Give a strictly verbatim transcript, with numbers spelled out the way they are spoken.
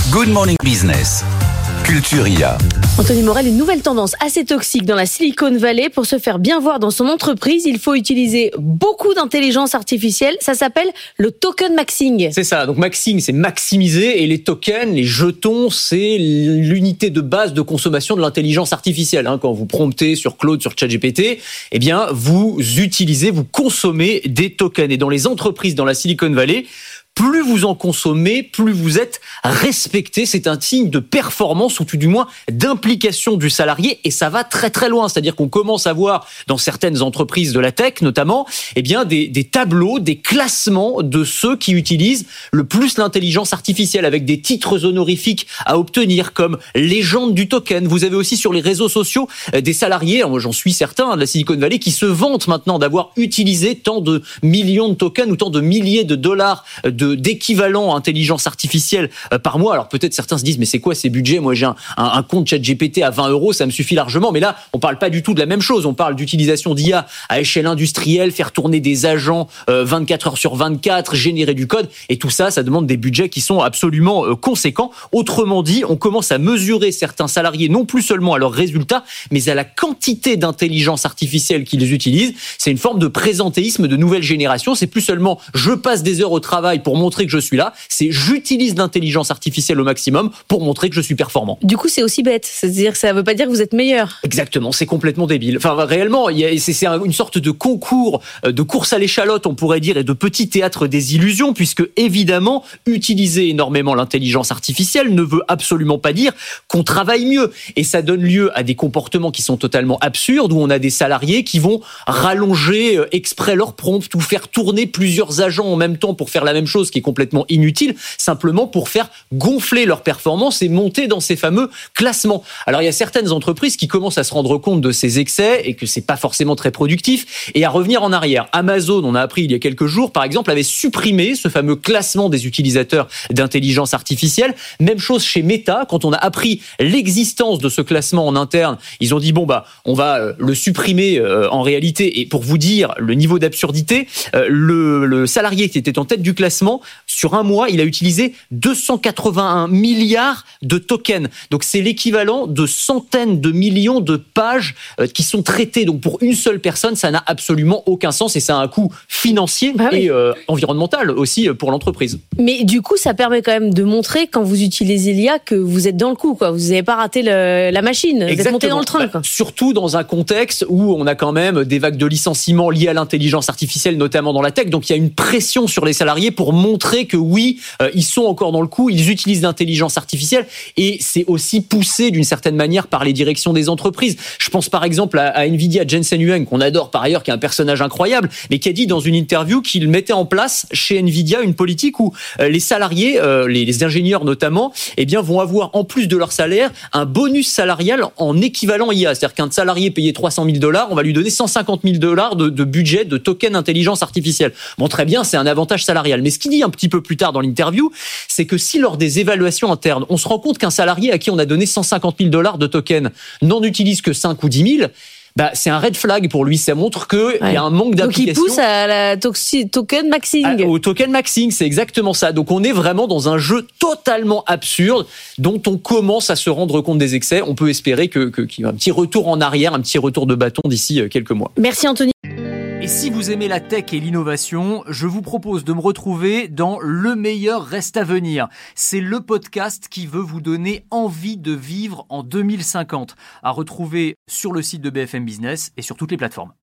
Good Morning Business, Culture I A. Anthony Morel, une nouvelle tendance assez toxique dans la Silicon Valley. Pour se faire bien voir dans son entreprise, il faut utiliser beaucoup d'intelligence artificielle. Ça s'appelle le token maxing. C'est ça. Donc maxing, c'est maximiser, et les tokens, les jetons, c'est l'unité de base de consommation de l'intelligence artificielle. Hein, quand vous promptez sur Claude, sur ChatGPT, eh bien vous utilisez, vous consommez des tokens. Et dans les entreprises dans la Silicon Valley, plus vous en consommez, plus vous êtes respecté. C'est un signe de performance, ou tout du moins d'implication du salarié, et ça va très très loin. C'est-à-dire qu'on commence à voir dans certaines entreprises de la tech notamment, eh bien des, des tableaux, des classements de ceux qui utilisent le plus l'intelligence artificielle, avec des titres honorifiques à obtenir comme légende du token. Vous avez aussi sur les réseaux sociaux des salariés, moi j'en suis certain, de la Silicon Valley, qui se vantent maintenant d'avoir utilisé tant de millions de tokens ou tant de milliers de dollars de d'équivalent intelligence artificielle par mois. Alors peut-être certains se disent, mais c'est quoi ces budgets? Moi j'ai un, un, un compte ChatGPT à vingt euros, ça me suffit largement. Mais là, on parle pas du tout de la même chose. On parle d'utilisation d'I A à échelle industrielle, faire tourner des agents euh, vingt-quatre heures sur vingt-quatre, générer du code. Et tout ça, ça demande des budgets qui sont absolument euh, conséquents. Autrement dit, on commence à mesurer certains salariés, non plus seulement à leurs résultats, mais à la quantité d'intelligence artificielle qu'ils utilisent. C'est une forme de présentéisme de nouvelle génération. C'est plus seulement je passe des heures au travail pour montrer que je suis là, c'est j'utilise l'intelligence artificielle au maximum pour montrer que je suis performant. Du coup, c'est aussi bête. C'est-à-dire que ça ne veut pas dire que vous êtes meilleur. Exactement, c'est complètement débile. Enfin, réellement, il y a, c'est, c'est une sorte de concours, de course à l'échalote, on pourrait dire, et de petit théâtre des illusions, puisque évidemment, utiliser énormément l'intelligence artificielle ne veut absolument pas dire qu'on travaille mieux. Et ça donne lieu à des comportements qui sont totalement absurdes, où on a des salariés qui vont rallonger exprès leur prompt ou faire tourner plusieurs agents en même temps pour faire la même chose, qui est complètement inutile, simplement pour faire gonfler leur performance et monter dans ces fameux classements. Alors il y a certaines entreprises qui commencent à se rendre compte de ces excès et que c'est pas forcément très productif, et à revenir en arrière. Amazon, on a appris il y a quelques jours, par exemple, avait supprimé ce fameux classement des utilisateurs d'intelligence artificielle. Même chose chez Meta, quand on a appris l'existence de ce classement en interne, ils ont dit bon bah on va le supprimer euh, en réalité. Et pour vous dire le niveau d'absurdité, euh, le, le salarié qui était en tête du classement, sur un mois, il a utilisé deux cent quatre-vingt-un milliards de tokens. Donc c'est l'équivalent de centaines de millions de pages euh, qui sont traitées. Donc pour une seule personne, ça n'a absolument aucun sens, et ça a un coût financier bah oui. et euh, environnemental aussi pour l'entreprise. Mais du coup, ça permet quand même de montrer, quand vous utilisez l'I A, que vous êtes dans le coup, quoi. Vous n'avez pas raté le, la machine, Exactement. Vous êtes monté dans le train. Quoi. Bah, surtout dans un contexte où on a quand même des vagues de licenciements liées à l'intelligence artificielle, notamment dans la tech. Donc il y a une pression sur les salariés pour montrer que oui, euh, ils sont encore dans le coup, ils utilisent l'intelligence artificielle, et c'est aussi poussé d'une certaine manière par les directions des entreprises. Je pense par exemple à, à Nvidia, Jensen Huang, qu'on adore par ailleurs, qui est un personnage incroyable, mais qui a dit dans une interview qu'il mettait en place chez Nvidia une politique où euh, les salariés, euh, les, les ingénieurs notamment, eh bien vont avoir en plus de leur salaire un bonus salarial en équivalent I A. C'est-à-dire qu'un salarié payé trois cent mille dollars, on va lui donner cent cinquante mille dollars de, de budget de token intelligence artificielle. Bon, très bien, c'est un avantage salarial. Mais ce qu'il dit un petit peu plus tard dans l'interview, c'est que si lors des évaluations internes, on se rend compte qu'un salarié à qui on a donné cent cinquante mille dollars de tokens n'en utilise que cinq ou dix mille, bah, c'est un red flag pour lui. Ça montre qu'il ouais. y a un manque d'application. Donc il pousse à la toxi- token maxing. À, au token maxing, c'est exactement ça. Donc on est vraiment dans un jeu totalement absurde dont on commence à se rendre compte des excès. On peut espérer que, que, qu'il y ait un petit retour en arrière, un petit retour de bâton d'ici quelques mois. Merci Anthony. Et si vous aimez la tech et l'innovation, je vous propose de me retrouver dans Le meilleur reste à venir. C'est le podcast qui veut vous donner envie de vivre en deux mille cinquante. À retrouver sur le site de B F M Business et sur toutes les plateformes.